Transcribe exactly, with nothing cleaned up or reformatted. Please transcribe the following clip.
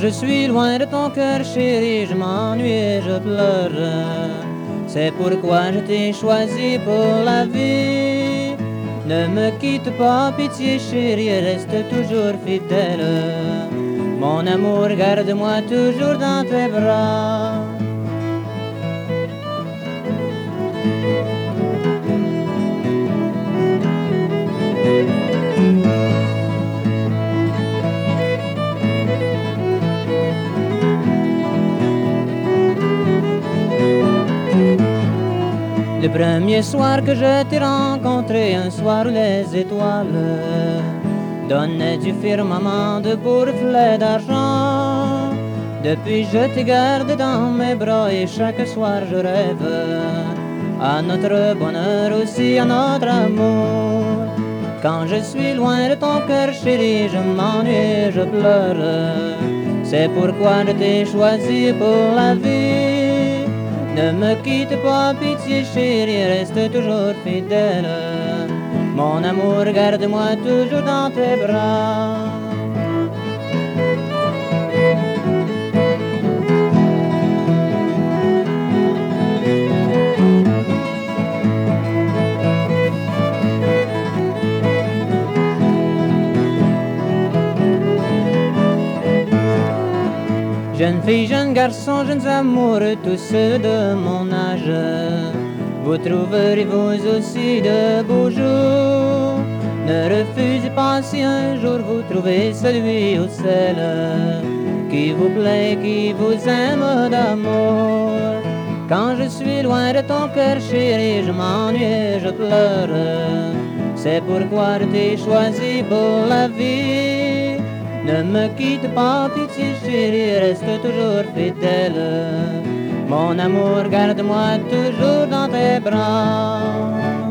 je suis loin de ton cœur chéri, je m'ennuie et je pleure. C'est pourquoi je t'ai choisi pour la vie. Ne me quitte pas, pitié chérie, reste toujours fidèle. Mon amour, garde-moi toujours dans tes bras. Le premier soir que je t'ai rencontré, un soir où les étoiles donnaient du firmament de beaux reflets d'argent. Depuis je t'ai gardé dans mes bras et chaque soir je rêve à notre bonheur aussi, à notre amour. Quand je suis loin de ton cœur chéri, je m'ennuie, je pleure. C'est pourquoi je t'ai choisi pour la vie. Ne me quitte pas, pitié chérie, reste toujours fidèle. Mon amour, garde-moi toujours dans tes bras. Jeunes filles, jeunes garçons, jeunes amoureux, tous ceux de mon âge, vous trouverez vous aussi de beaux jours. Ne refusez pas si un jour vous trouvez celui ou celle qui vous plaît, qui vous aime d'amour. Quand je suis loin de ton cœur chéri, je m'ennuie, je pleure. C'est pourquoi je t'ai choisi pour la vie. Ne me quitte pas, pitié chérie, reste toujours fidèle. Mon amour, garde-moi toujours dans tes bras.